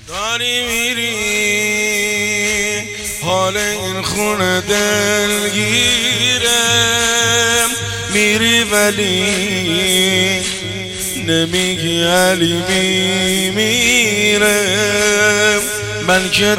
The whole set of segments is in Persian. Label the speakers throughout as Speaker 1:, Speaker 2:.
Speaker 1: داری میری حال این خونه دلگیره، میری ولی نمیگی علی میمیره. من که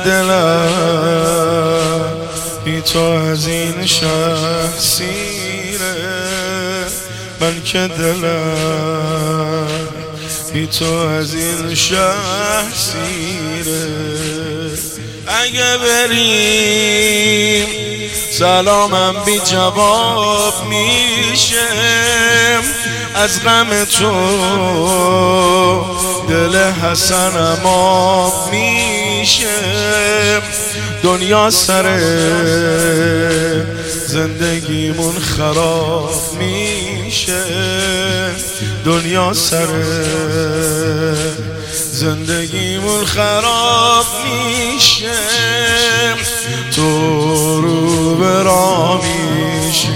Speaker 1: دلم بی تو از این شهر سیره، من که دلم بی تو از این شهر سیره. اگه بریم سلامم بی جواب میشه، از غم تو دل حسنم آب میشه. دنیا سر زندگیمون خراب میشه، دنیا سر زندگیمون خراب میشه. تو رو به راه میشی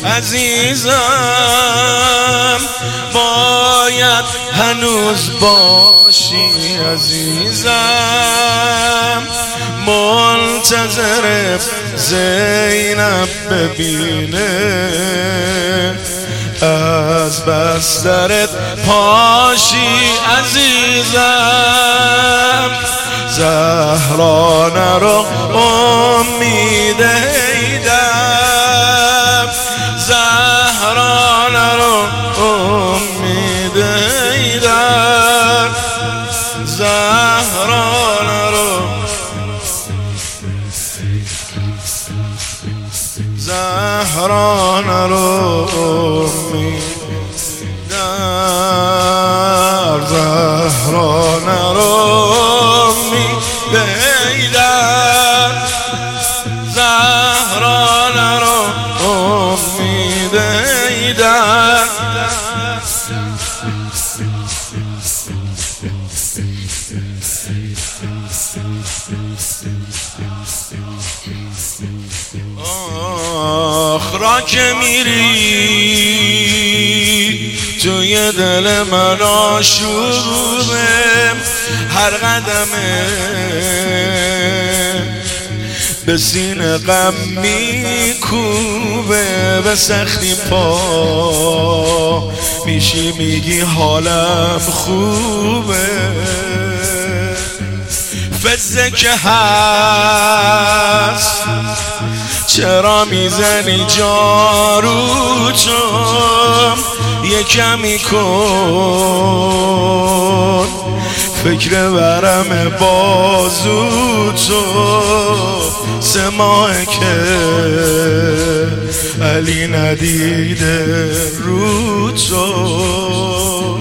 Speaker 1: عزیزم، باید هنوز باشی عزیزم. منتظر زینب ببینه، از بسترت پاشی عزیزم. زهرا نرو امید حیدر، زهرا نرو امید حیدر، زهرا نرو، زهرا نرو امید در، زهرا نرو امید حیدر، زهرا نرو امید حیدر. آخ را که میری توی دل من آشوبه، هر قدمه به سینه غم میکوبه. به سختی پا میشی میگی حالم خوبه، فزه که هست چرا میزنی جارو تو؟ یه کمی کن فکر ورم بازو تو. 3 ماه که علی ندیده رو تو،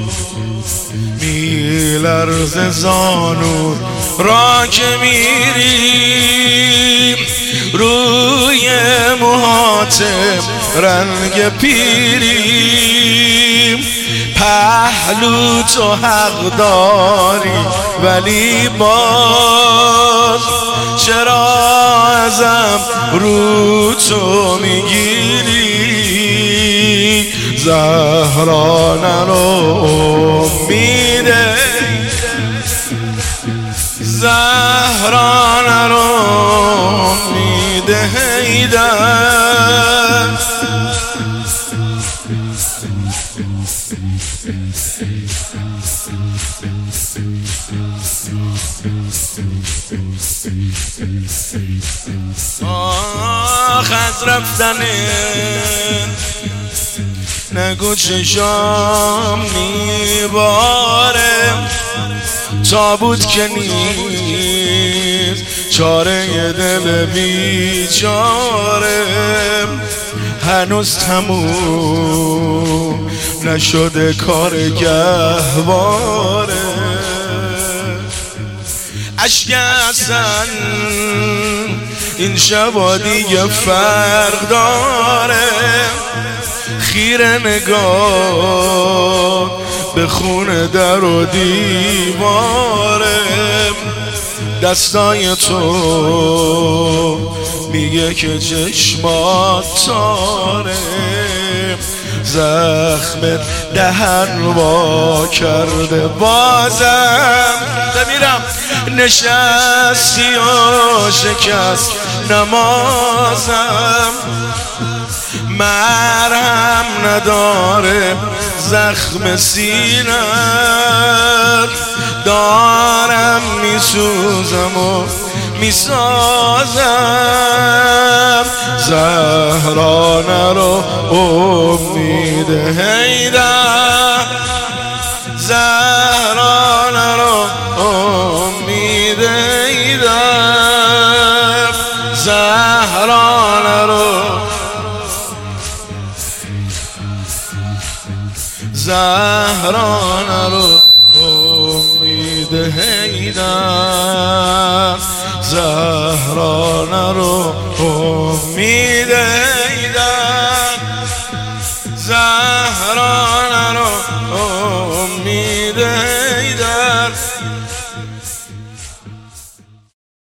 Speaker 1: میلرزه زانو را که میری، روی موهاتم رنگ پیری. پهلو تو حق داری ولی باز چرا ازم رو تو میگیری؟ زهرا نرو امید، زهرا نرو امید حیدر. آخ از رفتنه نگو چشام میباره، تابوت که نیست چاره دل بیچاره. هنوز تموم نشده کار گهواره، اشک حسن این شبا دیگه فرق داره. خیره نگاه به خونه در و دیواره، دستای تو میگه که چشمات تاره. زخمت دهن وا کرده بازم، میرم نشستی و شکست نمازم مرهم نداره زخم سینت دارم میسوزم و میسازم زهرا نرو امید حیدر زهرا نرو امید حیدر زهرا نرو زهرا نرو امید حیدر زهرا نرو امید حیدر زهرا نرو امید حیدر